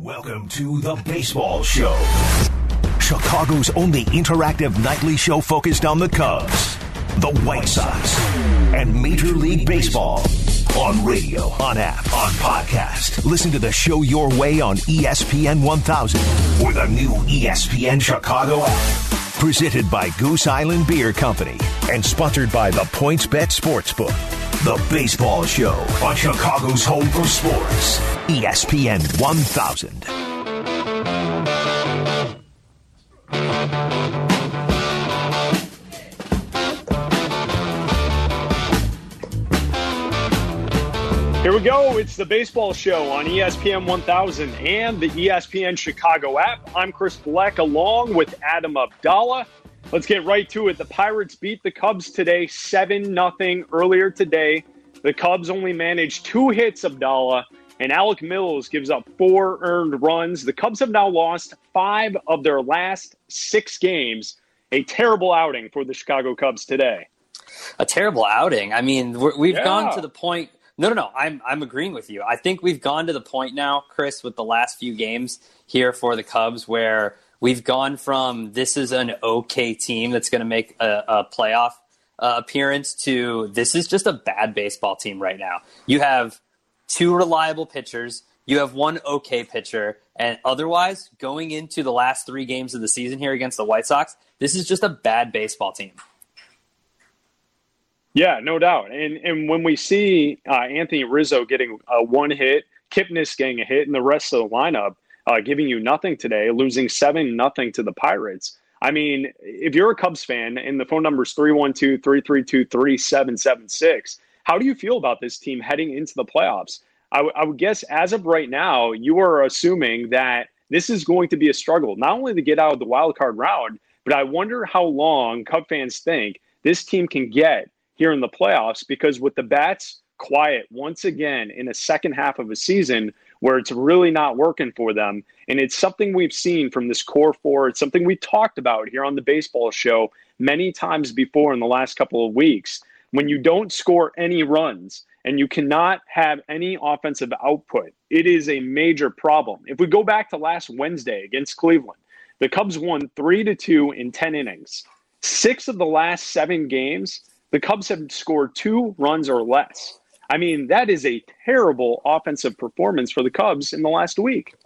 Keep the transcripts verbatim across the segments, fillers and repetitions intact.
Welcome to The Baseball Show, Chicago's only interactive nightly show focused on the Cubs, the White Sox, and Major League Baseball. On radio, on app, on podcast. Listen to the show your way on E S P N one thousand or the new E S P N Chicago app. Presented by Goose Island Beer Company and sponsored by the PointsBet Sportsbook. The Baseball Show on Chicago's home for sports. E S P N one thousand. Here we go. It's the Baseball Show on E S P N one thousand and the E S P N Chicago app. I'm Chris Black along with Adam Abdallah. Let's get right to it. The Pirates beat the Cubs today seven nothing earlier today. The Cubs only managed two hits, Abdallah, and Alec Mills gives up four earned runs. The Cubs have now lost five of their last six games. A terrible outing for the Chicago Cubs today. A terrible outing. I mean, we're, we've yeah. gone to the point. No, no, no. I'm I'm agreeing with you. I think we've gone to the point now, Chris, with the last few games here for the Cubs where we've gone from this is an okay team that's going to make a, a playoff uh, appearance to this is just a bad baseball team right now. You have two reliable pitchers. You have one okay pitcher. And otherwise, going into the last three games of the season here against the White Sox, this is just a bad baseball team. Yeah, no doubt. And and when we see uh, Anthony Rizzo getting uh, one hit, Kipnis getting a hit, and the rest of the lineup uh, giving you nothing today, losing seven nothing to the Pirates. I mean, if you're a Cubs fan and the phone number is three one two, three three two, three seven seven six, how do you feel about this team heading into the playoffs? I, w- I would guess as of right now, you are assuming that this is going to be a struggle, not only to get out of the wild card round, but I wonder how long Cub fans think this team can get here in the playoffs, because with the bats quiet once again in a second half of a season where it's really not working for them, and it's something we've seen from this core four, it's something we talked about here on the Baseball Show many times before in the last couple of weeks, when you don't score any runs and you cannot have any offensive output, it is a major problem. If we go back to last Wednesday against Cleveland, the Cubs won three to two in ten innings. Six of the last seven games, the Cubs have scored two runs or less. I mean, that is a terrible offensive performance for the Cubs in the last week.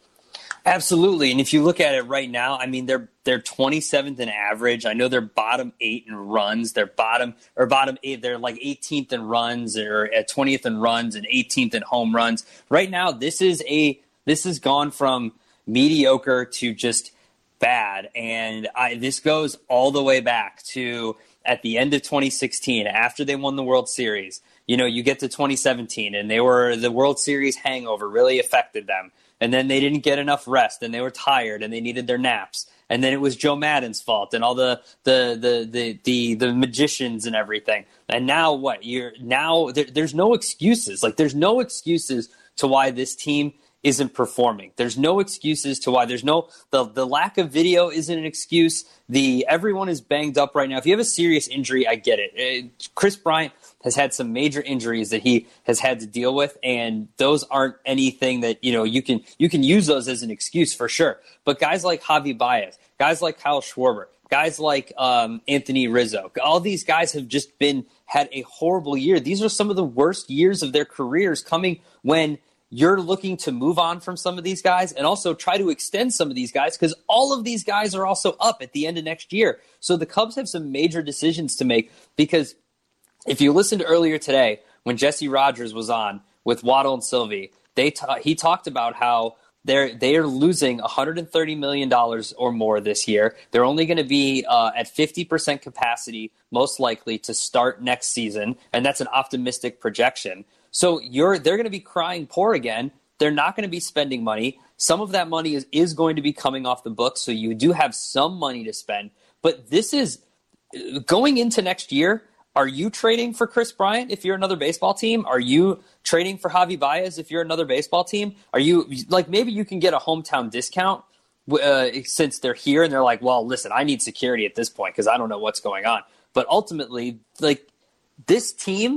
Absolutely. And if you look at it right now, I mean, they're they're twenty-seventh in average. I know they're bottom eight in runs. They're bottom or bottom eight. They're like eighteenth in runs or at twentieth in runs and eighteenth in home runs. Right now, this is a this has gone from mediocre to just bad. And I, this goes all the way back to at the end of twenty sixteen, after they won the World Series. You know, you get to twenty seventeen, and they were the World Series hangover really affected them. And then they didn't get enough rest, and they were tired, and they needed their naps. And then it was Joe Maddon's fault, and all the the the the the, the magicians and everything. And now what? You're now there, there's no excuses. Like there's no excuses to why this team isn't performing. There's no excuses to why there's no the the lack of video isn't an excuse. The everyone is banged up right now. If you have a serious injury, I get it. it. Chris Bryant has had some major injuries that he has had to deal with, and those aren't anything that you know you can you can use those as an excuse for sure. But guys like Javi Baez, guys like Kyle Schwarber, guys like um, Anthony Rizzo, all these guys have just been had a horrible year. These are some of the worst years of their careers coming when you're looking to move on from some of these guys and also try to extend some of these guys because all of these guys are also up at the end of next year. So the Cubs have some major decisions to make because if you listened earlier today when Jesse Rogers was on with Waddle and Sylvie, they ta- he talked about how they're they are losing one hundred thirty million dollars or more this year. They're only going to be uh, at fifty percent capacity, most likely, to start next season, and that's an optimistic projection. So you're they're going to be crying poor again. They're not going to be spending money. Some of that money is, is going to be coming off the books, so you do have some money to spend. But this is going into next year. Are you trading for Chris Bryant if you're another baseball team? Are you trading for Javi Baez if you're another baseball team? Are you like maybe you can get a hometown discount uh, since they're here and they're like, well, listen, I need security at this point because I don't know what's going on. But ultimately, like this team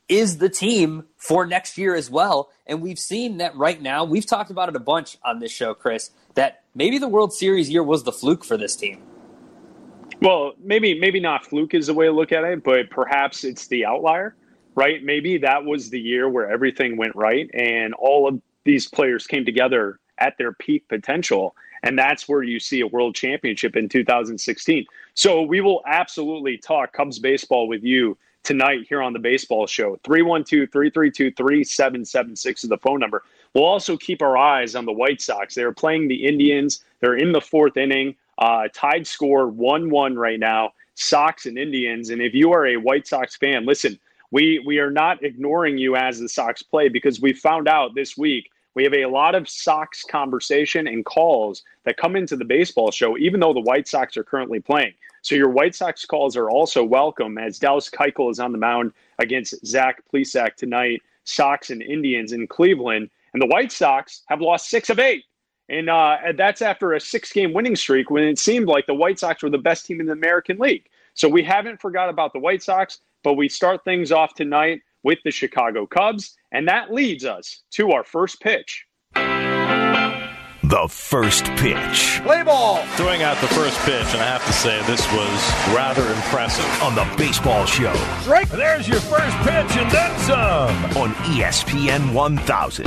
is the team for next year as well. And we've seen that right now. We've talked about it a bunch on this show, Chris, that maybe the World Series year was the fluke for this team. Well, maybe maybe not fluke is the way to look at it, but perhaps it's the outlier, right? Maybe that was the year where everything went right and all of these players came together at their peak potential. And that's where you see a world championship in two thousand sixteen. So we will absolutely talk Cubs baseball with you tonight here on the Baseball Show. three one two, three three two, three seven seven six is the phone number. We'll also keep our eyes on the White Sox. They're playing the Indians. They're in the fourth inning. Uh, tied score one one right now, Sox and Indians. And if you are a White Sox fan, listen, we, we are not ignoring you as the Sox play, because we found out this week we have a lot of Sox conversation and calls that come into the Baseball Show, even though the White Sox are currently playing. So your White Sox calls are also welcome, as Dallas Keuchel is on the mound against Zach Plesac tonight, Sox and Indians in Cleveland. And the White Sox have lost six of eight. And uh, that's after a six-game winning streak when it seemed like the White Sox were the best team in the American League. So we haven't forgot about the White Sox, but we start things off tonight with the Chicago Cubs. And that leads us to our first pitch. The first pitch. Play ball. Throwing out the first pitch, and I have to say this was rather impressive. On the Baseball Show. Strike. There's your first pitch and then some. On E S P N one thousand.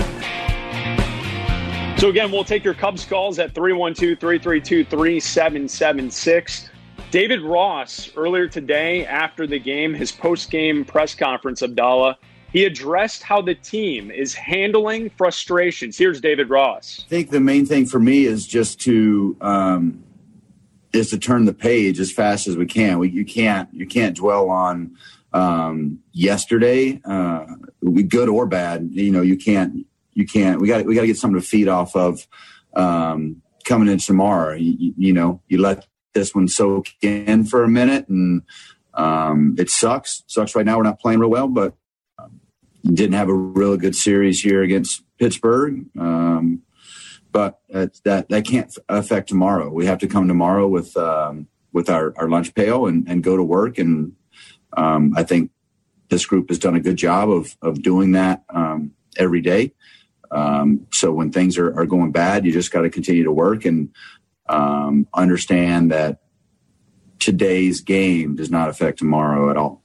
So again, we'll take your Cubs calls at three one two, three three two, three seven seven six. David Ross, earlier today after the game, his post-game press conference, Abdallah, he addressed how the team is handling frustrations. Here's David Ross. I think the main thing for me is just to um, is to turn the page as fast as we can. We, you can't you can't dwell on um, yesterday, uh, good or bad. You know, you can't. You can't. We got. We got to get something to feed off of um, coming in tomorrow. You, you know, you let this one soak in for a minute, and um, it sucks. It sucks right now. We're not playing real well, but um, didn't have a really good series here against Pittsburgh. Um, but that that that can't affect tomorrow. We have to come tomorrow with um, with our, our lunch pail and, and go to work. And um, I think this group has done a good job of of doing that um, every day. Um, so when things are, are going bad, you just got to continue to work and um, understand that today's game does not affect tomorrow at all.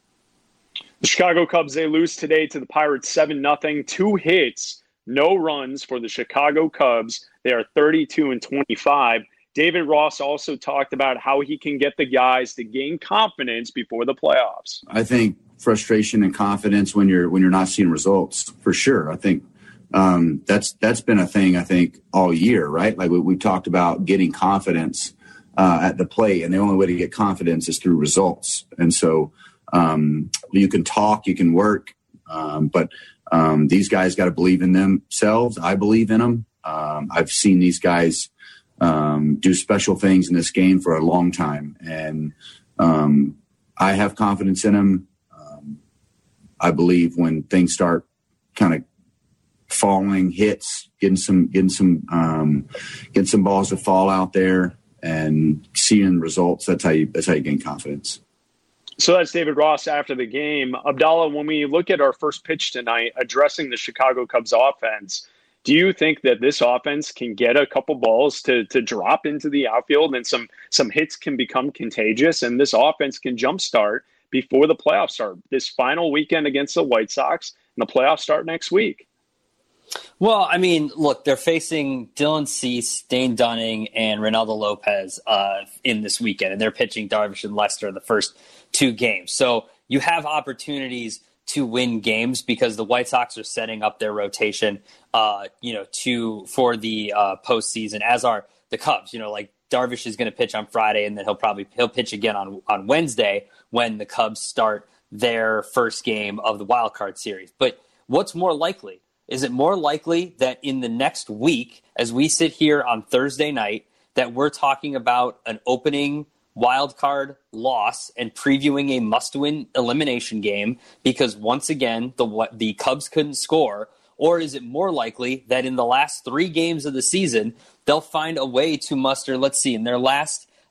The Chicago Cubs, they lose today to the Pirates seven nothing. Two hits, no runs for the Chicago Cubs. They are thirty-two and twenty-five. David Ross also talked about how he can get the guys to gain confidence before the playoffs. I think frustration and confidence when you're when you're not seeing results, for sure. I think Um, that's that's been a thing, I think, all year, right? Like we, we talked about getting confidence uh, at the plate, and the only way to get confidence is through results. And so um, you can talk, you can work, um, but um, these guys got to believe in themselves. I believe in them. Um, I've seen these guys um, do special things in this game for a long time, and um, I have confidence in them. Um, I believe when things start kind of falling, hits, getting some, getting some, um, getting some balls to fall out there and seeing results. That's how you, that's how you gain confidence. So that's David Ross after the game. Abdallah, when we look at our first pitch tonight, addressing the Chicago Cubs offense, do you think that this offense can get a couple balls to, to drop into the outfield and some, some hits can become contagious and this offense can jumpstart before the playoffs start this final weekend against the White Sox and the playoffs start next week? Well, I mean, look, they're facing Dylan Cease, Dane Dunning, and Ronaldo Lopez uh, in this weekend, and they're pitching Darvish and Lester the first two games. So you have opportunities to win games because the White Sox are setting up their rotation, uh, you know, to for the uh, postseason, as are the Cubs. You know, like Darvish is going to pitch on Friday, and then he'll probably he'll pitch again on on Wednesday when the Cubs start their first game of the wild card series. But what's more likely? Is it more likely that in the next week, as we sit here on Thursday night, that we're talking about an opening wild card loss and previewing a must-win elimination game because once again the the Cubs couldn't score? Or is it more likely that in the last three games of the season, they'll find a way to muster, let's see, in their last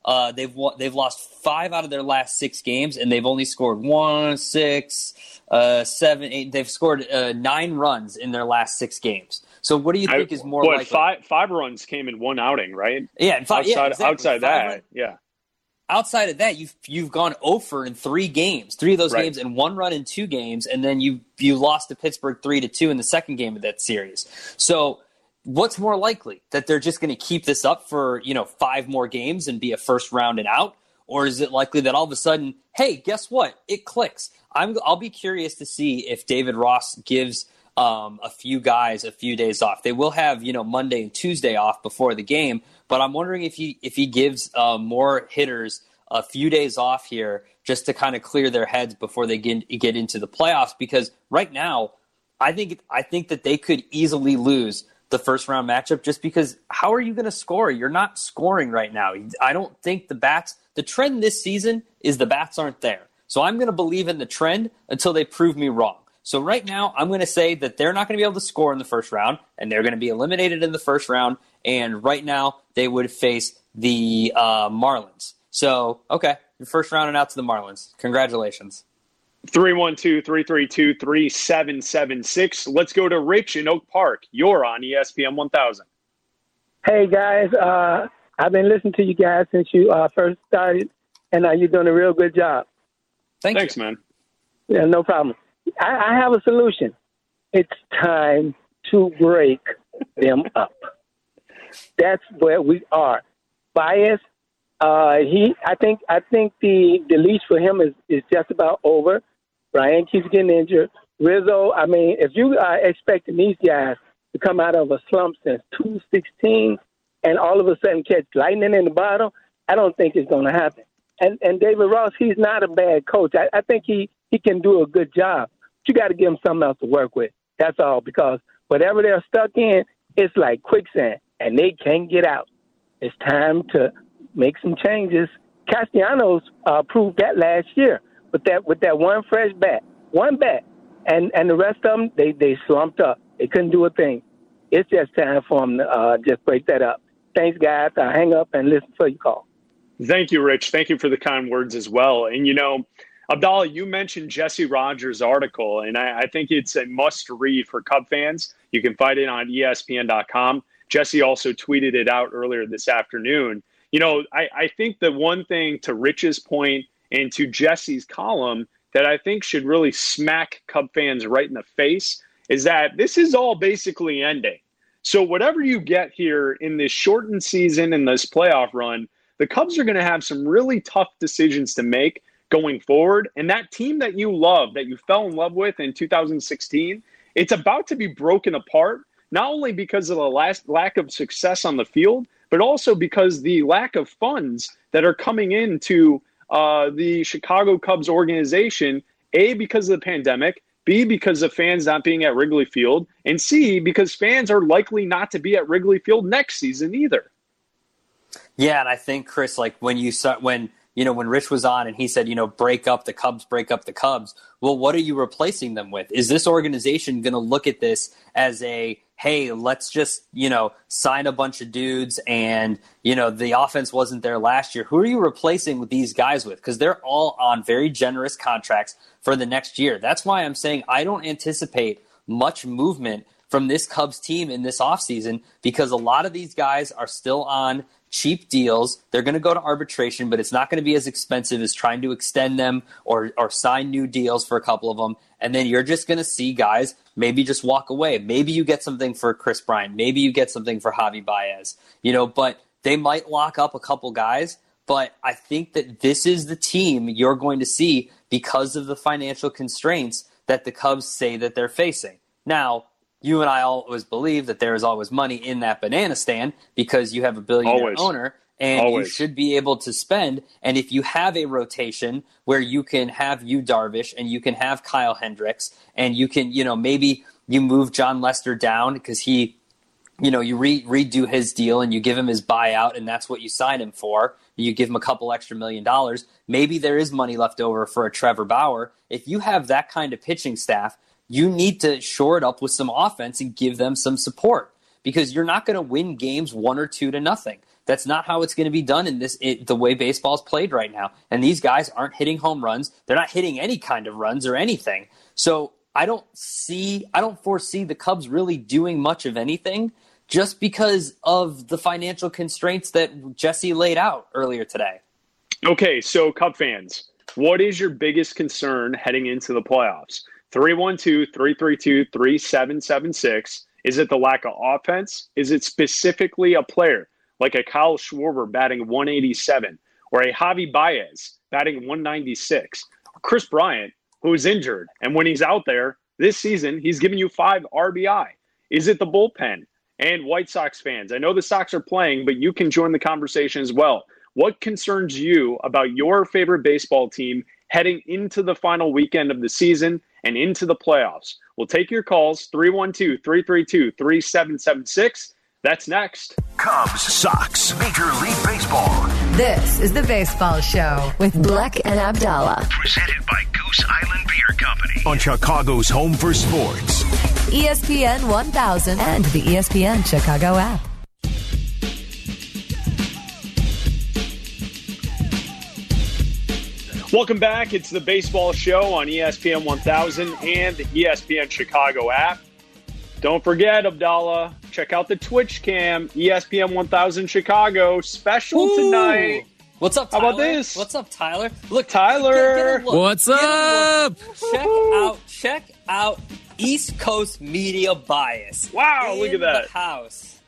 Uh, they've won, they've lost five out of their last six games, and they've only scored one, six, uh, seven, eight. They've scored uh, nine runs in their last six games. So what do you think I, is more what, likely? Five, five runs came in one outing, right? Yeah, five, outside, yeah, exactly. outside that, run, yeah. Outside of that, you've you've gone oh for in three games, three of those right. games, and one run in two games, and then you you lost to Pittsburgh three to two in the second game of that series. So what's more likely, that they're just going to keep this up for, you know, five more games and be a first round and out? Or is it likely that all of a sudden, hey, guess what? It clicks. I'm, I'll be curious to see if David Ross gives um, a few guys a few days off. They will have, you know, Monday and Tuesday off before the game, but I'm wondering if he if he gives uh, more hitters a few days off here just to kind of clear their heads before they get, get into the playoffs. Because right now, I think I think that they could easily lose the first round matchup, just because how are you going to score? You're not scoring right now. I don't think the bats, the trend this season is the bats aren't there. So I'm going to believe in the trend until they prove me wrong. So right now I'm going to say that they're not going to be able to score in the first round, and they're going to be eliminated in the first round. And right now they would face the uh, Marlins. So, okay, your first round and out to the Marlins. Congratulations. three one two, three three two, three seven seven six. Let's go to Rich in Oak Park. You're on E S P N one thousand. Hey, guys. Uh, I've been listening to you guys since you uh, first started, and uh, you're doing a real good job. Thank Thanks, you. man. Yeah, no problem. I, I have a solution. It's time to break them up. That's where we are. Bias, uh, he. I think. I think the, the leash for him is, is just about over. Brian keeps getting injured. Rizzo. I mean, if you are expecting these guys to come out of a slump since two sixteen and all of a sudden catch lightning in the bottle, I don't think it's going to happen. And and David Ross, he's not a bad coach. I, I think he, he can do a good job. But you got to give him something else to work with. That's all, because whatever they're stuck in, it's like quicksand, and they can't get out. It's time to make some changes. Castellanos uh, proved that last year with that with that one fresh bat, one bat, and and the rest of them they they slumped up. They couldn't do a thing. It's just time for them to uh, just break that up. Thanks, guys. I'll hang up and listen for your call. Thank you, Rich. Thank you for the kind words as well. And, you know, Abdallah, you mentioned Jesse Rogers' article, and I, I think it's a must-read for Cub fans. You can find it on E S P N dot com. Jesse also tweeted it out earlier this afternoon. You know, I, I think the one thing, to Rich's point and to Jesse's column, that I think should really smack Cub fans right in the face is that this is all basically ending. So whatever you get here in this shortened season and this playoff run, the Cubs are going to have some really tough decisions to make going forward. And that team that you love, that you fell in love with in two thousand sixteen, it's about to be broken apart, not only because of the last lack of success on the field, but also because the lack of funds that are coming into uh, the Chicago Cubs organization, A, because of the pandemic, B, because of fans not being at Wrigley Field, and C, because fans are likely not to be at Wrigley Field next season either. Yeah, and I think, Chris, like when you saw, when you know when Rich was on and he said, you know, break up the Cubs, break up the Cubs. Well, what are you replacing them with? Is this organization going to look at this as a, hey, let's just, you know, sign a bunch of dudes and, you know, the offense wasn't there last year. Who are you replacing with these guys with? Because they're all on very generous contracts for the next year. That's why I'm saying I don't anticipate much movement from this Cubs team in this offseason, because a lot of these guys are still on cheap deals. They're going to go to arbitration, but it's not going to be as expensive as trying to extend them or or sign new deals for a couple of them. And then you're just going to see guys maybe just walk away. Maybe you get something for Chris Bryant. Maybe you get something for Javi Baez. You know, but they might lock up a couple guys. But I think that this is the team you're going to see because of the financial constraints that the Cubs say that they're facing. Now, you and I always believe that there is always money in that banana stand because you have a billionaire always. owner and always. You should be able to spend. And if you have a rotation where you can have Yu Darvish and you can have Kyle Hendricks and you can, you know, maybe you move John Lester down because he, you know, you re- redo his deal and you give him his buyout and that's what you sign him for. You give him a couple extra million dollars. Maybe there is money left over for a Trevor Bauer. If you have that kind of pitching staff, you need to shore it up with some offense and give them some support. because you're not going to win games one or two to nothing. That's not how it's going to be done in this it, the way baseball's played right now. And these guys aren't hitting home runs. They're not hitting any kind of runs or anything. So I don't see, I don't foresee the Cubs really doing much of anything just because of the financial constraints that Jesse laid out earlier today. Okay, so Cub fans, what is your biggest concern heading into the playoffs? three one two, three three two, three seven seven six. Is it the lack of offense? Is it specifically a player like a Kyle Schwarber batting one eighty-seven or a Javi Baez batting one ninety-six? Chris Bryant, who is injured, and when he's out there this season, he's giving you five R B I. Is it the bullpen? And White Sox fans, I know the Sox are playing, but you can join the conversation as well. What concerns you about your favorite baseball team heading into the final weekend of the season and into the playoffs? We'll take your calls, three one two, three three two, three seven seven six. That's next. Cubs, Sox, Major League Baseball. This is the Baseball Show with Bleck and Abdallah. Presented by Goose Island Beer Company. On Chicago's Home for Sports. E S P N one thousand and the E S P N Chicago app. Welcome back. It's the Baseball Show on E S P N one thousand and the E S P N Chicago app. Don't forget, Abdallah, check out the Twitch cam, E S P N one thousand Chicago special Ooh. tonight. What's up, Tyler? How about this? What's up, Tyler? Look, Tyler. Get, get What's up? Check out, check out East Coast Media Bias. Wow, in look at that. The house.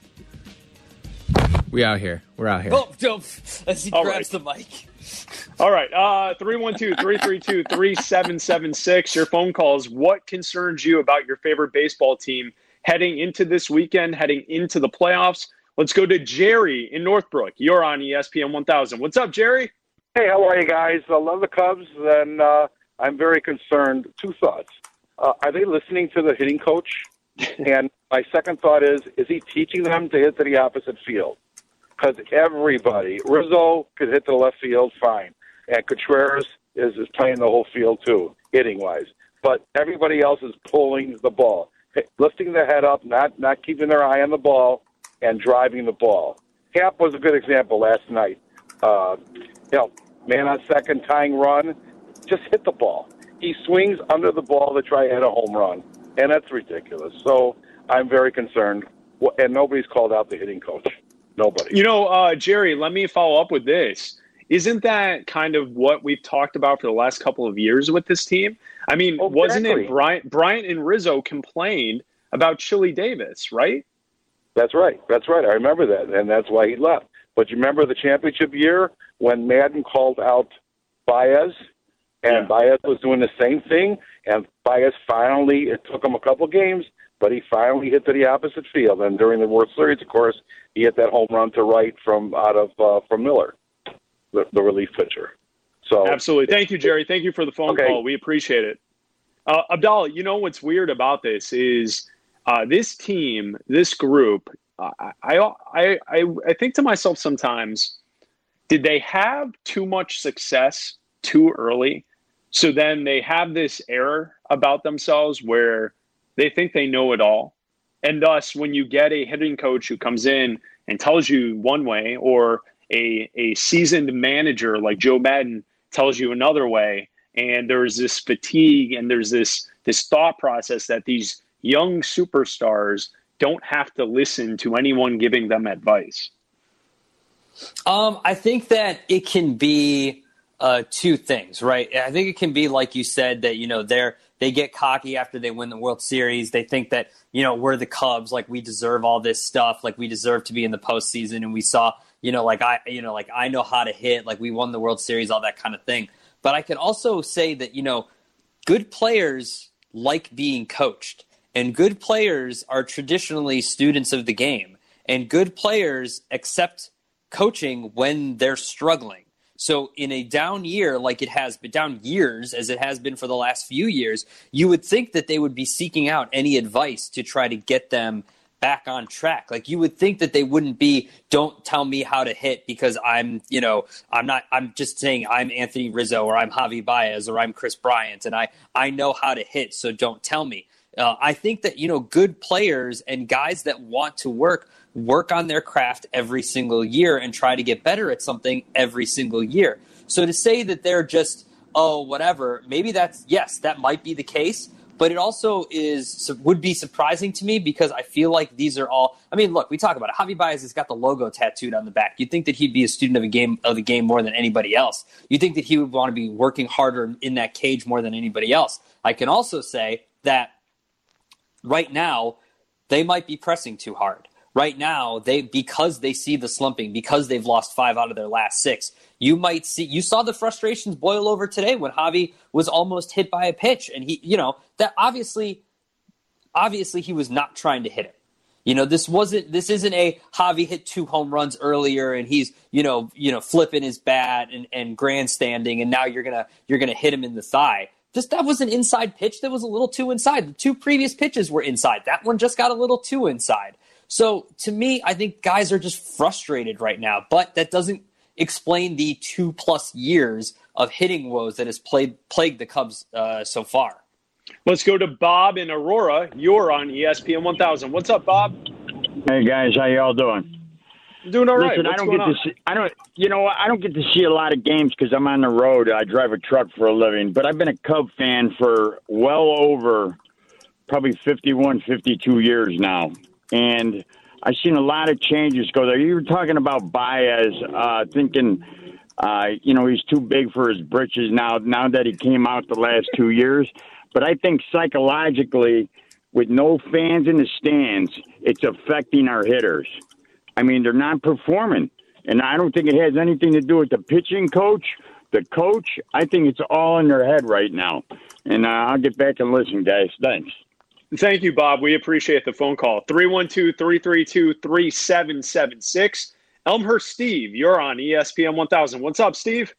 We out here. We're out here. Oh, don't, as he All grabs right. the mic. All right, uh, three one two, three three two, three seven seven six. Your phone calls. What concerns you about your favorite baseball team heading into this weekend, heading into the playoffs? Let's go to Jerry in Northbrook. You're on E S P N one thousand. What's up, Jerry? Hey, how are you guys? I love the Cubs, and uh, I'm very concerned. Two thoughts. Uh, are they listening to the hitting coach? And my second thought is, is he teaching them to hit to the opposite field? Because everybody, Rizzo could hit to the left field fine, and Contreras is, is playing the whole field too, hitting-wise. But everybody else is pulling the ball, lifting their head up, not not keeping their eye on the ball, and driving the ball. Happ was a good example last night. Uh, you know, man on second, tying run, just hit the ball. He swings under the ball to try to hit a home run, and that's ridiculous. So I'm very concerned, and nobody's called out the hitting coach. Nobody. You know, uh, Jerry, let me follow up with this. Isn't that kind of what we've talked about for the last couple of years with this team? I mean, oh, wasn't exactly. it Bryant, Bryant and Rizzo complained about Chili Davis, right? That's right. That's right. I remember that, and that's why he left. But you remember the championship year when Madden called out Baez, and Yeah. Baez was doing the same thing, and Baez finally, it took him a couple games, but he finally hit to the opposite field. And during the World Series, of course, he hit that home run to right from out of uh, from Miller, the, the relief pitcher. So Absolutely. Thank you, Jerry. Thank you for the phone Okay. call. We appreciate it. Uh, Abdallah, you know what's weird about this is uh, this team, this group, uh, I, I, I, I think to myself sometimes, did they have too much success too early? So then they have this error about themselves where they think they know it all. And thus, when you get a hitting coach who comes in and tells you one way, or a, a seasoned manager like Joe Madden tells you another way, and there's this fatigue and there's this this thought process that these young superstars don't have to listen to anyone giving them advice. Um, I think that it can be uh, two things, right? I think it can be, like you said, that, you know, they're they get cocky after they win the World Series. They think that, you know, we're the Cubs, like we deserve all this stuff, like we deserve to be in the postseason. And we saw, you know, like I, you know, like I know how to hit, like we won the World Series, all that kind of thing. But I can also say that, you know, good players like being coached, and good players are traditionally students of the game, and good players accept coaching when they're struggling. So in a down year, like it has been, down years as it has been for the last few years, you would think that they would be seeking out any advice to try to get them back on track. Like you would think that they wouldn't be, don't tell me how to hit because I'm, you know, I'm not, I'm just saying I'm Anthony Rizzo or I'm Javi Baez or I'm Chris Bryant and I, I know how to hit, so don't tell me. Uh, I think that, you know, good players and guys that want to work, work on their craft every single year and try to get better at something every single year. So to say that they're just, oh, whatever, maybe that's, yes, that might be the case. But it also is would be surprising to me because I feel like these are all. I mean, look, we talk about it. Javi Baez has got the logo tattooed on the back. You'd think that he'd be a student of a game of the game more than anybody else. You'd think that he would want to be working harder in that cage more than anybody else. I can also say that right now they might be pressing too hard. Right now, they because they see the slumping, because they've lost five out of their last six. You might see, you saw the frustrations boil over today when Javi was almost hit by a pitch. And he, you know, that obviously, obviously he was not trying to hit it. You know, this wasn't, this isn't a Javi hit two home runs earlier and he's, you know, you know, flipping his bat and, and grandstanding. And now you're going to, you're going to hit him in the thigh. Just, that was an inside pitch that was a little too inside. The two previous pitches were inside. That one just got a little too inside. So to me, I think guys are just frustrated right now, but that doesn't explain the two plus years of hitting woes that has played, plagued the Cubs uh, so far. Let's go to Bob in Aurora. You're on E S P N one thousand. What's up, Bob? Hey guys, how y'all doing? Doing all right. Listen, What's I don't going get on? to see. I don't. You know, I don't get to see a lot of games because I'm on the road. I drive a truck for a living, but I've been a Cub fan for well over probably fifty-one, fifty-two years now, and I've seen a lot of changes go there. You were talking about Baez, uh, thinking, uh, you know, he's too big for his britches now, now that he came out the last two years. But I think psychologically, with no fans in the stands, it's affecting our hitters. I mean, they're not performing. And I don't think it has anything to do with the pitching coach, the coach. I think it's all in their head right now. And uh, I'll get back and listen, guys. Thanks. Thank you, Bob. We appreciate the phone call. three one two, three three two, three seven seven six. Elmhurst Steve, you're on E S P N one thousand. What's up, Steve?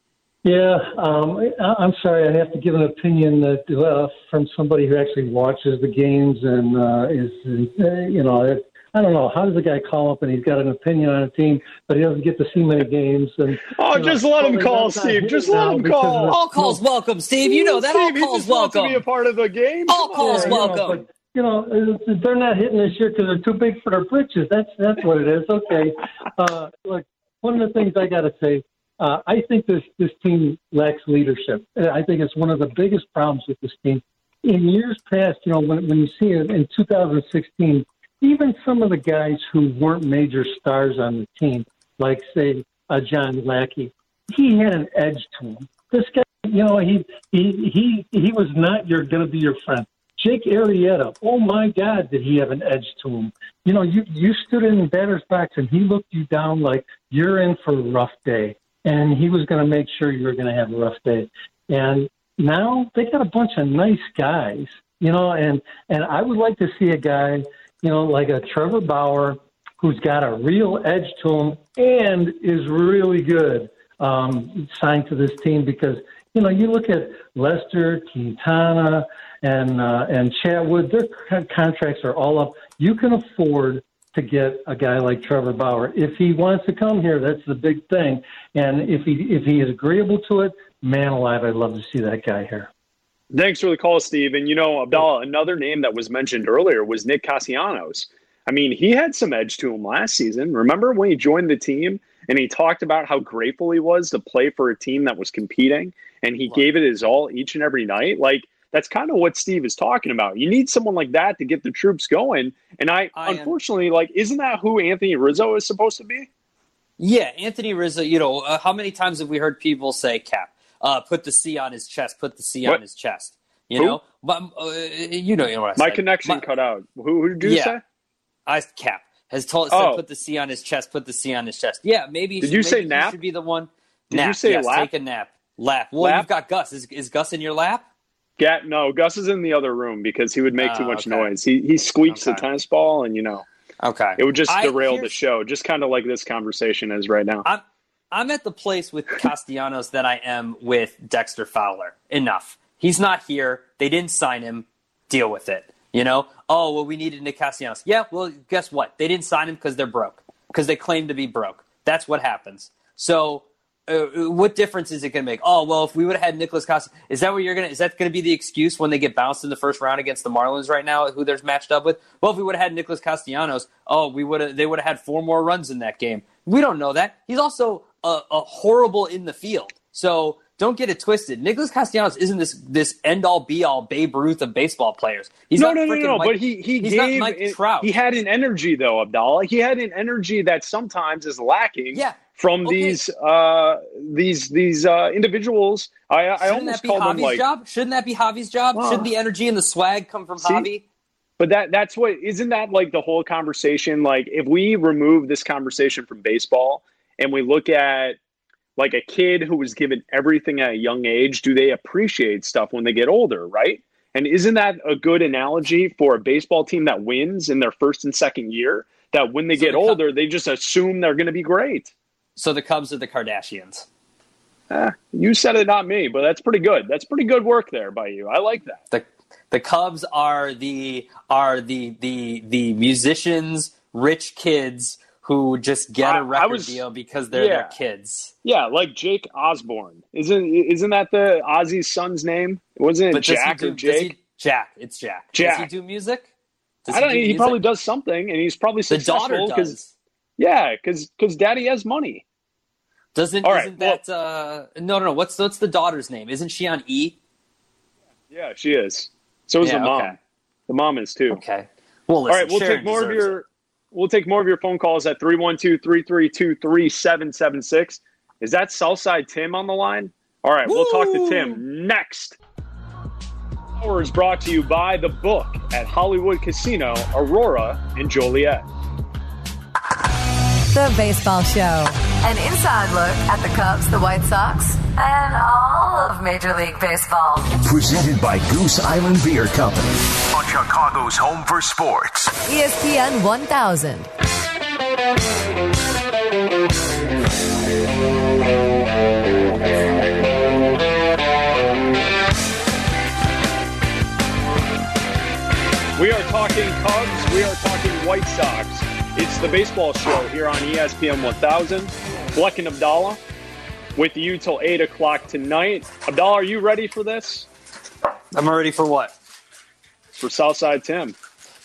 Yeah, um, I, I'm sorry. I have to give an opinion that, uh, from somebody who actually watches the games and uh, is, uh, you know, it, I don't know. How does a guy call up and he's got an opinion on a team, but he doesn't get to see many games? And Oh, just know, let him call, Steve. Just let him call. All calls welcome, Steve. You know that. Steve, all he calls just wants welcome. to be a part of the game. All Come calls on. welcome. You know, but, you know, they're not hitting this year because they're too big for their britches. That's that's what it is. Okay. Uh, look, one of the things I got to say, uh, I think this this team lacks leadership. I think it's one of the biggest problems with this team. In years past, you know, when when you see it in two thousand sixteen. Even some of the guys who weren't major stars on the team, like, say, uh, John Lackey, he had an edge to him. This guy, you know, he he he, he was not your going to be your friend. Jake Arrieta, oh, my God, did he have an edge to him. You know, you, you stood in the batter's box, and he looked you down like you're in for a rough day, and he was going to make sure you were going to have a rough day. And now they got a bunch of nice guys, you know, and, and I would like to see a guy – you know, like a Trevor Bauer, who's got a real edge to him and is really good, um, signed to this team because, you know, you look at Lester, Quintana, and uh, and Chatwood, their contracts are all up. You can afford to get a guy like Trevor Bauer. If he wants to come here, that's the big thing. And if he if he is agreeable to it, man alive, I'd love to see that guy here. Thanks for the call, Steve. And, you know, Abdallah, another name that was mentioned earlier was Nick Castellanos. I mean, he had some edge to him last season. Remember when he joined the team and he talked about how grateful he was to play for a team that was competing and he right. gave it his all each and every night? Like, that's kind of what Steve is talking about. You need someone like that to get the troops going. And I, I unfortunately, am. like, isn't that who Anthony Rizzo is supposed to be? Yeah, Anthony Rizzo, you know, uh, how many times have we heard people say, Cap, Uh, put the C on his chest. Put the C what? on his chest. You who? know, but uh, you know, you know what I My said. connection My, cut out. Who, who did you yeah, say? I Cap has told said oh. put the C on his chest. Put the C on his chest. Yeah, maybe. Did should, you maybe say nap? Should be the one. Did nap. you say yes, lap? Take a nap. Lap. Well, lap? You've got Gus. Is is Gus in your lap? Gat, no, Gus is in the other room because he would make uh, too much okay. noise. He he squeaks okay. the tennis ball, and you know, okay, it would just I, derail the show, just kind of like this conversation is right now. I'm I'm at the place with Castellanos that I am with Dexter Fowler. Enough. He's not here. They didn't sign him. Deal with it. You know? Oh, well, we needed Nick Castellanos. Yeah, well, guess what? They didn't sign him because they're broke. Because they claim to be broke. That's what happens. So uh, what difference is it going to make? Oh, well, if we would have had Nicholas Castellanos, is that what you're going to? Is that going to be the excuse when they get bounced in the first round against the Marlins right now, who they're matched up with? Well, if we would have had Nicholas Castellanos, oh, we would have. They would have had four more runs in that game. We don't know that. He's also a, a horrible in the field. So don't get it twisted. Nicholas Castellanos isn't this this end all be all Babe Ruth of baseball players. He's no, not no, no, no. Mike, but he he he's gave not Mike it, Trout. He had an energy though, Abdallah. He had an energy that sometimes is lacking. Yeah. From okay. these uh, these these uh, individuals, I, I Shouldn't almost that be call Javi's them like. job? Shouldn't that be Javi's job? Well, Shouldn't the energy and the swag come from see, Javi? But that that's what isn't that like the whole conversation? Like if we remove this conversation from baseball and we look at like a kid who was given everything at a young age, do they appreciate stuff when they get older, right? And isn't that a good analogy for a baseball team that wins in their first and second year? That when they so get the older, they just assume they're going to be great. So the Cubs are the Kardashians. Eh, you said it, not me, but that's pretty good. That's pretty good work there by you. I like that. The the Cubs are the are the the the musicians, rich kids who just get I, a record was, deal because they're yeah. their kids. Yeah, like Jake Osborne. Isn't isn't that the Ozzy's son's name? Wasn't it But Jack do, or Jake? He, Jack. It's Jack. Jack. Does he do music? Does I don't. He, do he music? probably does something, and he's probably The successful. daughter does. Yeah, because because Daddy has money. Doesn't All right, isn't that uh, no no no? What's what's the daughter's name? Isn't she on E? Yeah, she is. So is Yeah, the mom. okay. The mom is too. Okay. Well, listen, all right, we'll Sharon take more of deserves your it. we'll take more of your phone calls at three one two, three three two, three seven seven six. Is that Southside Tim on the line? All right, we'll talk to Tim next. Hour is brought to you by The Book at Hollywood Casino, Aurora, and Joliet. The Baseball Show. An inside look at the Cubs, the White Sox, and all of Major League Baseball. Presented by Goose Island Beer Company on Chicago's home for sports. E S P N one thousand. We are talking Cubs. We are talking White Sox. It's the Baseball Show here on E S P N one thousand. Bleck and Abdallah with you till eight o'clock tonight. Abdallah, are you ready for this? I'm ready for what? For Southside Tim.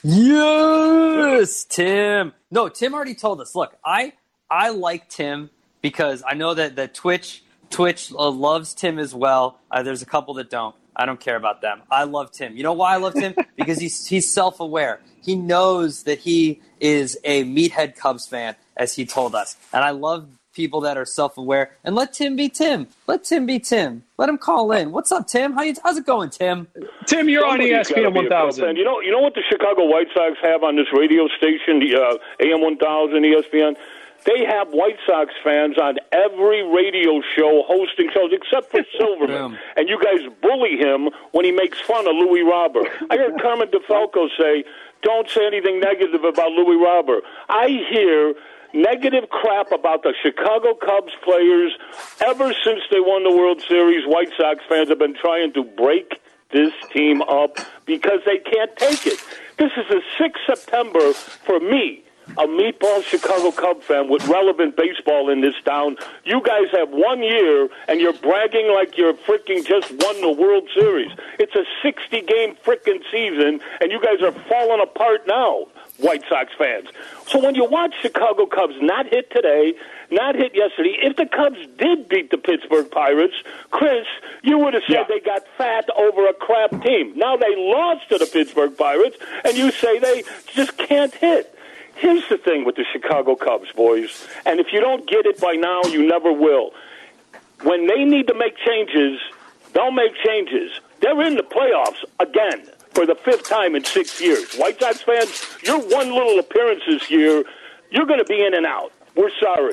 Yes, Tim. No, Tim already told us. Look, I I like Tim because I know that, that Twitch Twitch uh, loves Tim as well. Uh, there's a couple that don't. I don't care about them. I love Tim. You know why I love Tim? Because he's he's self-aware. He knows that he is a meathead Cubs fan, as he told us. And I love people that are self-aware. And let Tim be Tim. Let Tim be Tim. Let him call in. What's up, Tim? How you, how's it going, Tim? Tim, you're on E S P N one thousand. You know, you know what the Chicago White Sox have on this radio station, the uh, A M one thousand, E S P N? They have White Sox fans on every radio show hosting shows except for Silverman. And you guys bully him when he makes fun of Louis Robert. I heard Carmen DeFalco say, don't say anything negative about Louis Robert. I hear negative crap about the Chicago Cubs players ever since they won the World Series. White Sox fans have been trying to break this team up because they can't take it. This is the sixth of September for me, a meatball Chicago Cub fan with relevant baseball in this town. You guys have one year, and you're bragging like you're freaking just won the World Series. It's a sixty-game freaking season, and you guys are falling apart now, White Sox fans. So when you watch Chicago Cubs not hit today, not hit yesterday, if the Cubs did beat the Pittsburgh Pirates, Chris, you would have said yeah. they got fat over a crap team. Now they lost to the Pittsburgh Pirates, and you say they just can't hit. Here's the thing with the Chicago Cubs, boys, and if you don't get it by now, you never will. When they need to make changes, they'll make changes. They're in the playoffs again for the fifth time in six years. White Sox fans, your one little appearance this year, you're going to be in and out. We're sorry.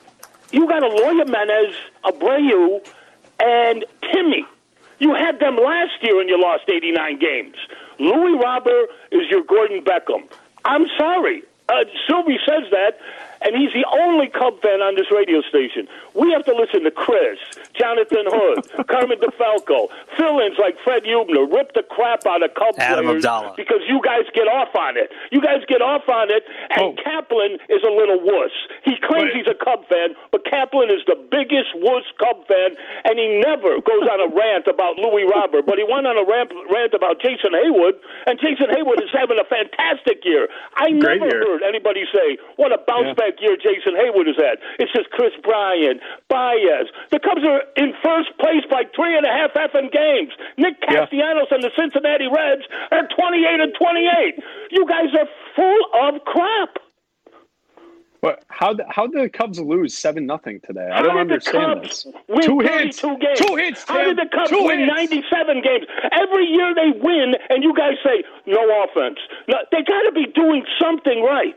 You got Eloy Jimenez, Abreu, and Timmy. You had them last year and you lost eighty-nine games. Louis Robert is your Gordon Beckham. I'm sorry. Uh, Sylvie says that, and he's the only Cub fan on this radio station. We have to listen to Chris, Jonathan Hood, Carmen DeFalco, fill-ins like Fred Hubner, rip the crap out of Cub Adam players Abdallah. because you guys get off on it. You guys get off on it, and oh. Kaplan is a little wuss. He claims he's a Cub fan, but Kaplan is the biggest wuss Cub fan, and he never goes on a rant about Louis Robert, but he went on a rant, rant about Jason Haywood, and Jason Haywood is having a fantastic year. I Great never year. heard anybody say what a bounce-back year Jason Haywood is at. It's just Chris Bryant, Baez. The Cubs are in first place by three and a half effing games. Nick Castellanos and the Cincinnati Reds are twenty-eight and twenty-eight. You guys are full of crap. But how how did the Cubs lose seven nothing today? I How don't did understand the Cubs this. Win Two hits, thirty-two games. two hits. How Tim. did the Cubs Two win hits. ninety-seven games? Every year they win, and you guys say no offense. No, they got to be doing something right.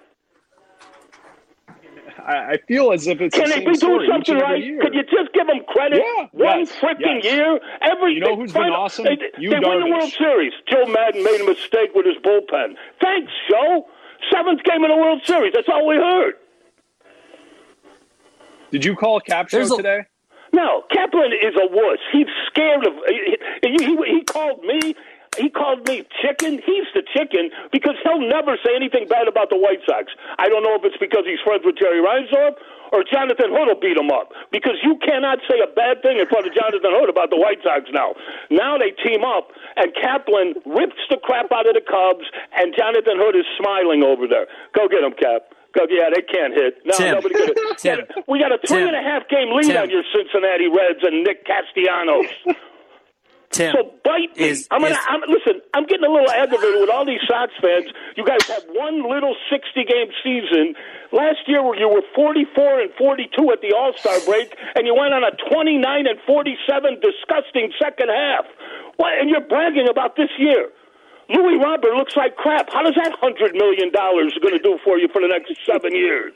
I, I feel as if it's Can the they same be story doing each something and every right? year. Could you just give them credit? Yeah, One yes, freaking yes. year. Every You know who's been final- awesome? They, You, they win the Darvish. World Series. Joe Madden made a mistake with his bullpen. Thanks, Joe. Seventh game in the World Series. That's all we heard. Did you call Cap Show There's a- today? No, Kaplan is a wuss. He's scared of. He, he, he called me. He called me chicken. He's the chicken because he'll never say anything bad about the White Sox. I don't know if it's because he's friends with Jerry Reinsdorf or Jonathan Hood will beat him up because you cannot say a bad thing in front of Jonathan Hood about the White Sox now. Now they team up, and Kaplan rips the crap out of the Cubs, and Jonathan Hood is smiling over there. Go get him, Cap. Go, yeah, they can't hit. No, Tim. nobody could hit. Tim. We got a three Tim. and a half game lead Tim. on your Cincinnati Reds and Nick Castellanos. Tim, So bite me. is- I'm gonna is- I'm, listen. I'm getting a little aggravated with all these Sox fans. You guys had one little sixty game season last year, where you were forty-four and forty-two at the All Star break, and you went on a twenty-nine and forty-seven disgusting second half. What? And you're bragging about this year. Louis Robert looks like crap. How does that hundred million dollars going to do for you for the next seven years?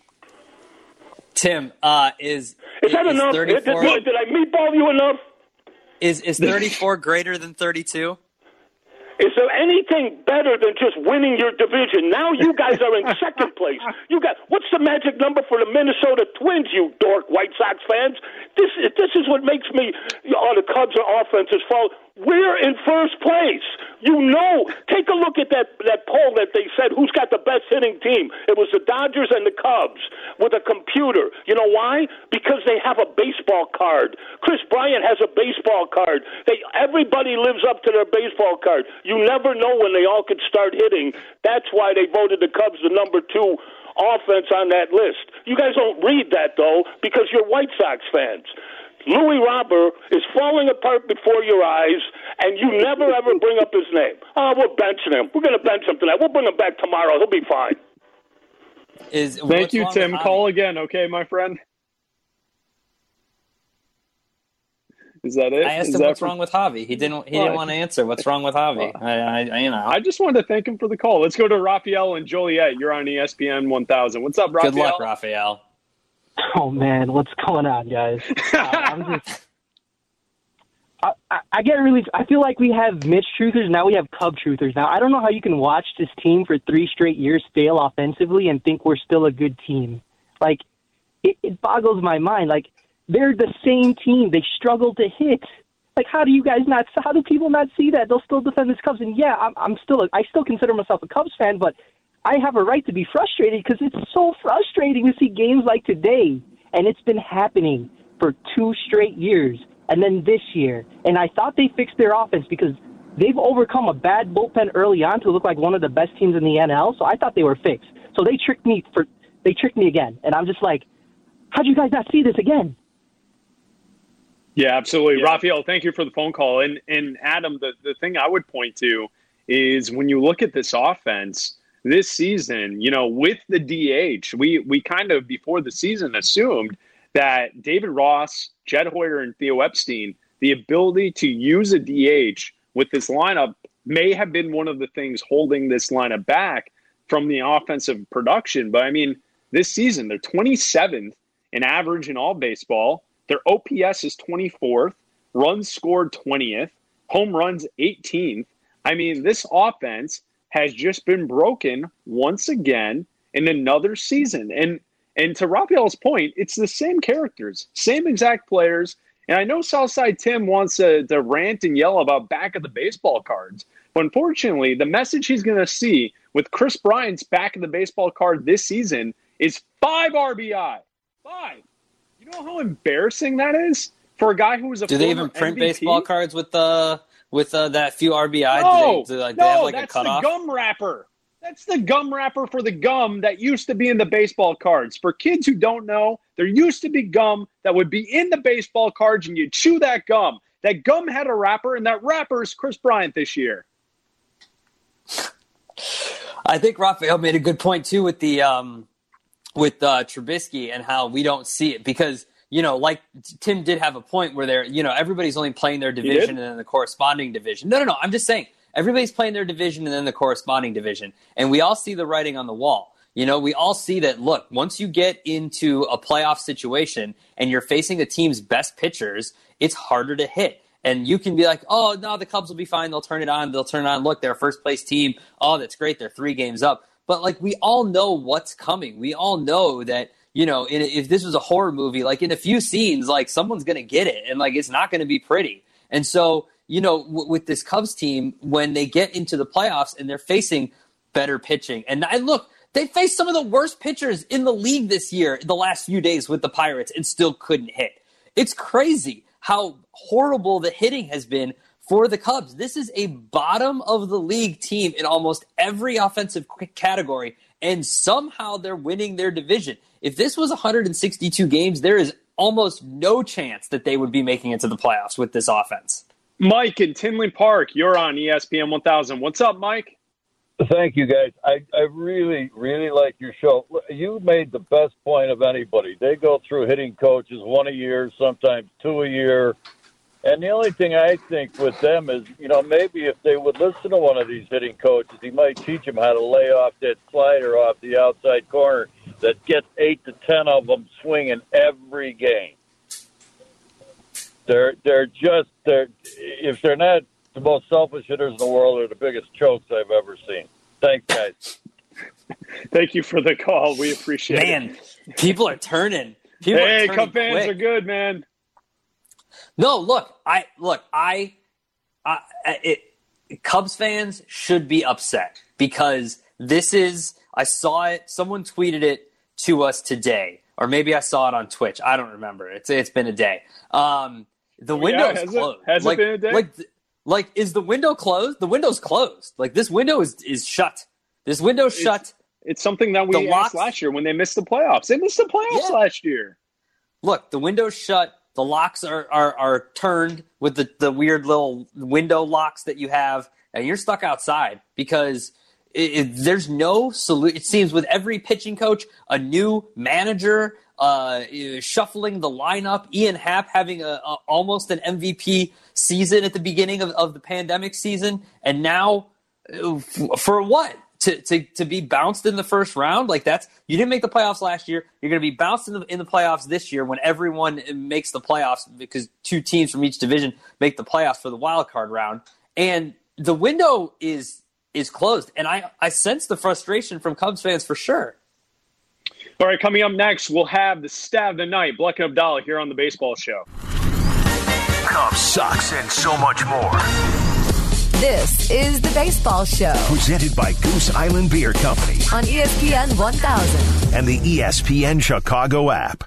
Tim, uh, is Is that is enough? Did, did, thirty-four did I meatball you enough? is is thirty-four greater than thirty-two? Is there anything better than just winning your division? Now you guys are in second place. You got what's the magic number for the Minnesota Twins? You dork White Sox fans. This is this is what makes me. Oh, the Cubs' offense is fall. We're in first place. You know, take a look at that that poll that they said who's got the best hitting team. It was the Dodgers and the Cubs with a computer. You know why? Because they have a baseball card. Chris Bryant has a baseball card. They everybody lives up to their baseball card. You never know when they all could start hitting. That's why they voted the Cubs the number two offense on that list. You guys don't read that though because you're White Sox fans. Louis Robert is falling apart before your eyes, and you never, ever bring up his name. Oh, we're benching him. We're going to bench him tonight. We'll bring him back tomorrow. He'll be fine. Is Thank what's you, wrong Tim. with Call Javi? again, okay, my friend? Is that it? I asked Is him that what's from- wrong with Javi. He didn't. He Well, didn't want to answer. What's wrong with Javi? I, I, I, you know. I just wanted to thank him for the call. Let's go to Raphael and Joliet. You're on E S P N one thousand. What's up, Raphael? Good luck, Raphael. Oh man, what's going on, guys? Uh, I'm just, I, I, I get really. I feel like we have Mitch truthers now. We have Cub truthers now. I don't know how you can watch this team for three straight years fail offensively and think we're still a good team. Like it, it boggles my mind. Like they're the same team. They struggle to hit. Like how do you guys not? How do people not see that? They'll still defend this Cubs. And yeah, I'm, I'm still. A, I still consider myself a Cubs fan, but I have a right to be frustrated because it's so frustrating to see games like today, and it's been happening for two straight years, and then this year. And I thought they fixed their offense because they've overcome a bad bullpen early on to look like one of the best teams in the N L. So I thought they were fixed. So they tricked me for they tricked me again, and I'm just like, how'd you guys not see this again? Yeah, absolutely. Yeah. Raphael, thank you for the phone call. And and Adam, the, the thing I would point to is when you look at this offense this season, you know, with the D H, we we kind of before the season assumed that David Ross, Jed Hoyer, and Theo Epstein, the ability to use a D H with this lineup may have been one of the things holding this lineup back from the offensive production. But I mean, this season, they're twenty-seventh in average in all baseball. Their O P S is twenty-fourth, runs scored twentieth, home runs eighteenth. I mean, this offense has just been broken once again in another season. And and to Raphael's point, it's the same characters, same exact players. And I know Southside Tim wants to, to rant and yell about back of the baseball cards. But unfortunately, the message he's going to see with Chris Bryant's back of the baseball card this season is five R B I. Five. You know how embarrassing that is for a guy who was a Do they even print M V P? baseball cards with uh with uh, that few R B I? No, do they, do, like, no, they have like that's a cutoff? the gum wrapper. That's the gum wrapper for the gum that used to be in the baseball cards. For kids who don't know, there used to be gum that would be in the baseball cards, and you'd chew that gum. That gum had a wrapper, and that wrapper is Chris Bryant this year. I think Raphael made a good point too with the um, with uh, Trubisky and how we don't see it because you know, like Tim did have a point where they're you know everybody's only playing their division and then the corresponding division. No, no, no. I'm just saying everybody's playing their division and then the corresponding division, and we all see the writing on the wall. You know, we all see that. Look, once you get into a playoff situation and you're facing a team's best pitchers, it's harder to hit. And you can be like, oh, no, the Cubs will be fine. They'll turn it on. They'll turn it on. Look, they're a first-place team. Oh, that's great. They're three games up. But, like, we all know what's coming. We all know that, you know, in, if this was a horror movie, like, in a few scenes, like, someone's going to get it. And, like, it's not going to be pretty. And so, you know, w- with this Cubs team, when they get into the playoffs and they're facing better pitching. And, and look, they faced some of the worst pitchers in the league this year, the last few days with the Pirates, and still couldn't hit. It's crazy how horrible the hitting has been for the Cubs. This is a bottom of the league team in almost every offensive category, and somehow they're winning their division. If this was one hundred sixty-two games, there is almost no chance that they would be making it to the playoffs with this offense. Mike in Tinley Park, you're on E S P N one thousand. What's up, Mike? Thank you, guys. I, I really, really like your show. You made the best point of anybody. They go through hitting coaches one a year, sometimes two a year. And the only thing I think with them is, you know, maybe if they would listen to one of these hitting coaches, he might teach them how to lay off that slider off the outside corner that gets eight to ten of them swinging every game. They're they're just they're if they're not the most selfish hitters in the world, are the biggest chokes I've ever seen. Thanks, guys. Thank you for the call. We appreciate man, it. Man, people are turning. People hey, are turning Cub fans quick. are good, man. No, look, I look, I, I it, Cubs fans should be upset because this is. I saw it. Someone tweeted it to us today, or maybe I saw it on Twitch. I don't remember. It's it's been a day. Um, the oh, window yeah, is closed. It, has like, it been a day? Like, Like, is the window closed? The window's closed. Like, this window is, is shut. This window's it's, shut. It's something that we the asked locks, last year when they missed the playoffs. They missed the playoffs yeah. last year. Look, the window's shut. The locks are, are, are turned with the, the weird little window locks that you have, and you're stuck outside because it, it, there's no solution. It seems with every pitching coach, a new manager, uh, shuffling the lineup, Ian Happ having a, a almost an M V P season at the beginning of, of the pandemic season, and now for what? To, to to be bounced in the first round? Like, that's, you didn't make the playoffs last year. You're going to be bounced in the, in the playoffs this year when everyone makes the playoffs because two teams from each division make the playoffs for the wild card round. And the window is is closed. And I, I sense the frustration from Cubs fans for sure. All right, coming up next, we'll have the stat of the night, Bleck and Abdallah, here on the Baseball Show. Cubs, Sox, and so much more. This is the Baseball Show. Presented by Goose Island Beer Company. On E S P N one thousand. And the E S P N Chicago app.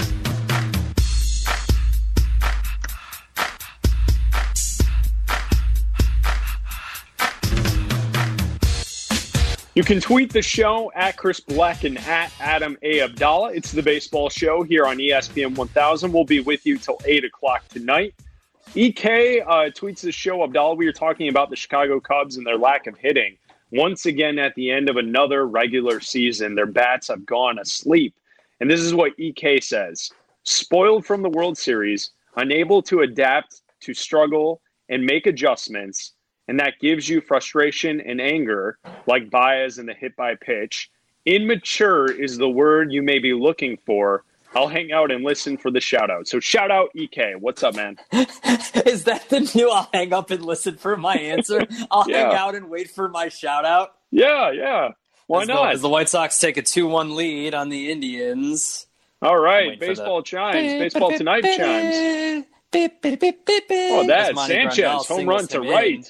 You can tweet the show at Chris Bleck and at Adam A. Abdallah. It's the Baseball Show here on E S P N one thousand. We'll be with you till eight o'clock tonight. E K uh, tweets the show, Abdallah, we were talking about the Chicago Cubs and their lack of hitting. Once again, at the end of another regular season, their bats have gone asleep. And this is what E K says. Spoiled from the World Series, unable to adapt to struggle and make adjustments, and that gives you frustration and anger, like Baez in the hit by pitch. Immature is the word you may be looking for. I'll hang out and listen for the shout out. So shout out E K. What's up, man? Is that the new I'll hang up and listen for my answer? I'll yeah. hang out and wait for my shout out? Yeah, yeah. Why as not? The, as the White Sox take a two one lead on the Indians. All right. Baseball chimes. Baseball tonight chimes. Oh, that Sanchez, home run to right.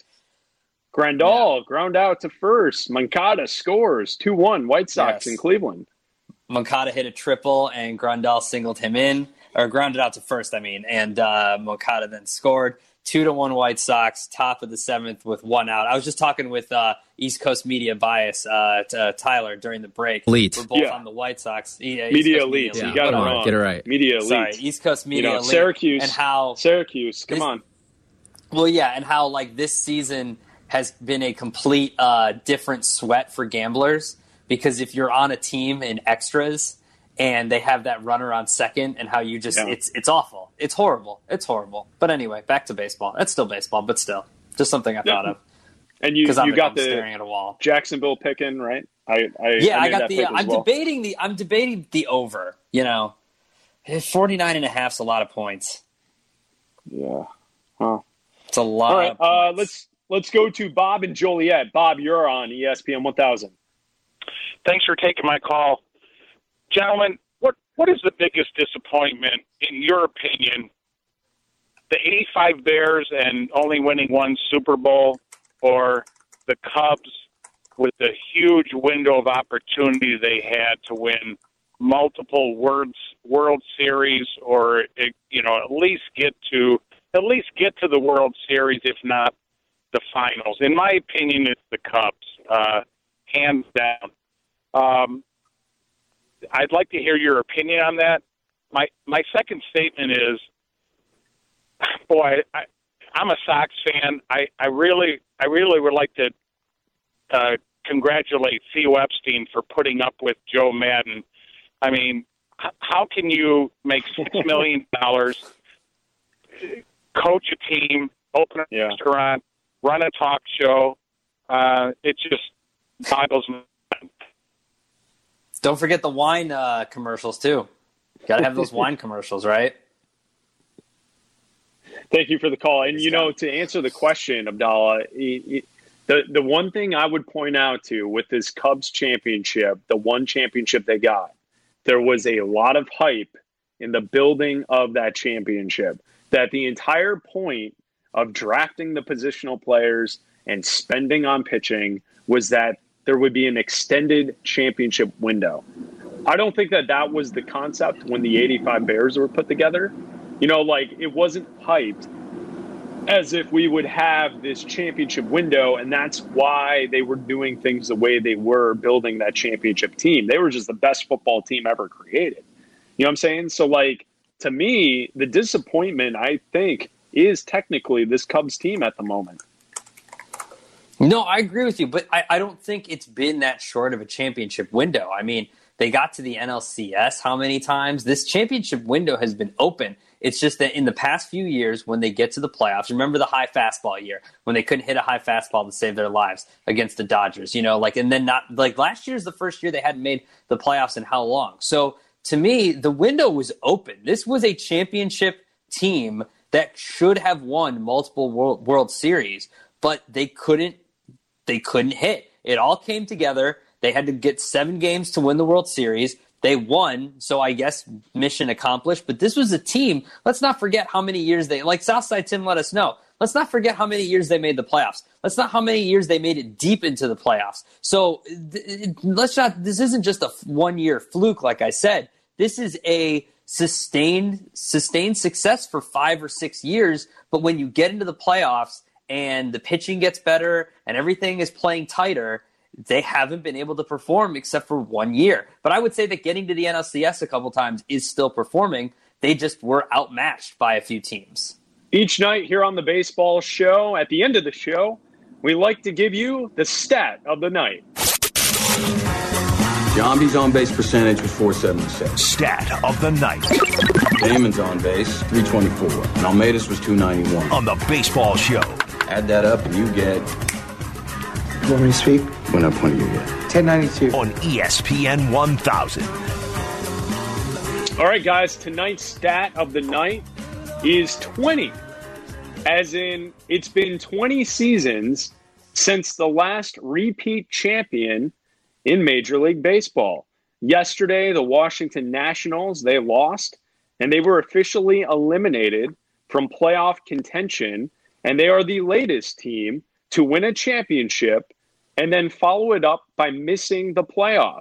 Grandal, yeah. ground out to first. Moncada scores two one. White Sox yes. in Cleveland. Moncada hit a triple, and Grandal singled him in, or grounded out to first, I mean, and uh, Moncada then scored. Two to one White Sox, top of the seventh with one out. I was just talking with uh, East Coast media bias, uh, t- uh, Tyler, during the break. Elite. We're both yeah. on the White Sox. Yeah, media elite. Yeah. You got it wrong. Get it right. Media elite. Sorry, East Coast media you know, elite. Syracuse. And how Syracuse. Come this, on. Well, yeah, and how like this season has been a complete uh, different sweat for gamblers, because if you're on a team in extras and they have that runner on second, and how you just yeah. it's it's awful. It's horrible. It's horrible. But anyway, back to baseball. It's still baseball, but still. Just something I yeah. thought of. And you, you I'm, got I'm the staring at a wall. Jacksonville picking, right? I, I Yeah, I, I got the I'm well. debating the I'm debating the over, you know. forty-nine and a half is a lot of points. Yeah. Huh. It's a lot All right, of points. Uh, let's let's go to Bob and Joliet. Bob, you're on E S P N one thousand. Thanks for taking my call. Gentlemen, what what is the biggest disappointment, in your opinion? The eighty-five Bears and only winning one Super Bowl, or the Cubs with the huge window of opportunity they had to win multiple worlds, World Series, or you know at least get to at least get to the World Series, if not the finals? In my opinion, it's the Cubs, uh, hands down. Um, I'd like to hear your opinion on that. My my second statement is, boy, I, I'm a Sox fan. I, I really I really would like to uh, congratulate Theo Epstein for putting up with Joe Madden. I mean, h- how can you make six million dollars, coach a team, open a yeah. restaurant, run a talk show? Uh, it just boggles my mind. Don't forget the wine uh, commercials, too. Got to have those wine commercials, right? Thank you for the call. And, you know, to answer the question, Abdallah, the, the one thing I would point out to with this Cubs championship, the one championship they got, there was a lot of hype in the building of that championship. That the entire point of drafting the positional players and spending on pitching was that there would be an extended championship window. I don't think that that was the concept when the eighty-five Bears were put together. You know, like, it wasn't hyped as if we would have this championship window, and that's why they were doing things the way they were, building that championship team. They were just the best football team ever created. You know what I'm saying? So, like, to me, the disappointment, I think, is technically this Cubs team at the moment. No, I agree with you, but I, I don't think it's been that short of a championship window. I mean, they got to the N L C S how many times? This championship window has been open. It's just that in the past few years, when they get to the playoffs, remember the high fastball year when they couldn't hit a high fastball to save their lives against the Dodgers, you know, like, and then not like last year's the first year they hadn't made the playoffs in how long? So to me, the window was open. This was a championship team that should have won multiple World, World Series, but they couldn't. They couldn't hit. It all came together. They had to get seven games to win the World Series. They won, so I guess mission accomplished. But this was a team. Let's not forget how many years they, like Southside Tim let us know, let's not forget how many years they made the playoffs. Let's not how many years they made it deep into the playoffs. So th- let's not, this isn't just a one-year fluke, like I said. This is a sustained, sustained success for five or six years. But when you get into the playoffs, and the pitching gets better and everything is playing tighter, they haven't been able to perform except for one year. But I would say that getting to the N L C S a couple times is still performing. They just were outmatched by a few teams. Each night here on the Baseball Show, at the end of the show, we like to give you the stat of the night. Giambi's on-base percentage was four seventy-six. Stat of the night. Damon's on base, three twenty-four. And Almeida's was two ninety-one. On the Baseball Show. Add that up and you get... You want me to speak? What up, what do you get? ten ninety-two. On E S P N one thousand. All right, guys, tonight's stat of the night is twenty. As in, it's been twenty seasons since the last repeat champion in Major League Baseball. Yesterday, the Washington Nationals, they lost, and they were officially eliminated from playoff contention, and they are the latest team to win a championship and then follow it up by missing the playoffs.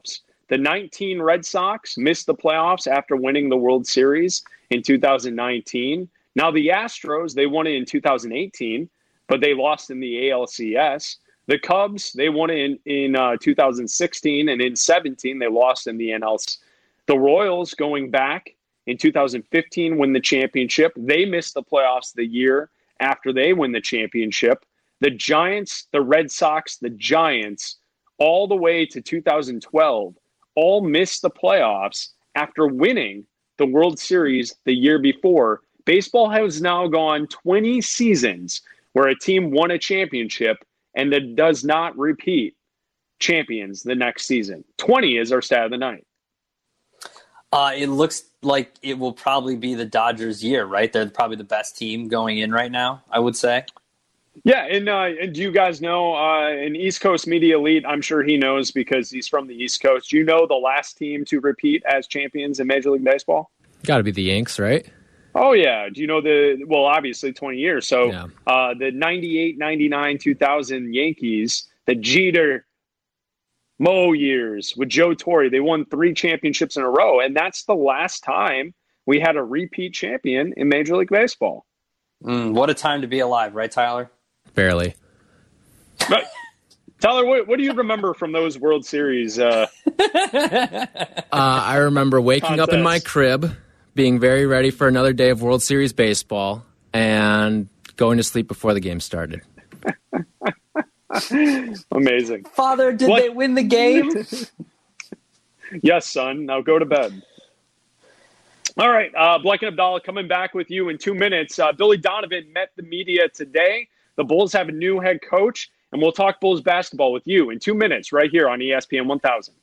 The nineteen Red Sox missed the playoffs after winning the World Series in two thousand nineteen. Now the Astros, they won it in two thousand eighteen, but they lost in the A L C S. The Cubs, they won it in, in uh, two thousand sixteen, and in seventeen, they lost in the N L C S. The Royals, going back in two thousand fifteen, win the championship. They missed the playoffs the year after they win the championship. The Giants, the Red Sox, the Giants, all the way to two thousand twelve, all missed the playoffs after winning the World Series the year before. Baseball has now gone twenty seasons where a team won a championship and that does not repeat champions the next season. twenty is our stat of the night. Uh, it looks like it will probably be the Dodgers' year, right? They're probably the best team going in right now, I would say. Yeah, and, uh, and do you guys know, uh, an East Coast media elite, I'm sure he knows because he's from the East Coast. Do you know the last team to repeat as champions in Major League Baseball? Got to be the Yanks, right? Oh, yeah. Do you know the, well, obviously twenty years. So yeah. uh, the ninety-eight, ninety-nine, two thousand Yankees, the Jeter, Mo years with Joe Torre, they won three championships in a row. And that's the last time we had a repeat champion in Major League Baseball. Mm, what a time to be alive, right, Tyler? Barely. But, Tyler, what, what do you remember from those World Series? Uh, uh, I remember waking contest. up in my crib, being very ready for another day of World Series baseball, and going to sleep before the game started. Amazing. Father, did what? they win the game? Yes, son. Now go to bed. All right. Uh, Black and Abdallah coming back with you in two minutes. Uh, Billy Donovan met the media today. The Bulls have a new head coach, and we'll talk Bulls basketball with you in two minutes right here on E S P N one thousand.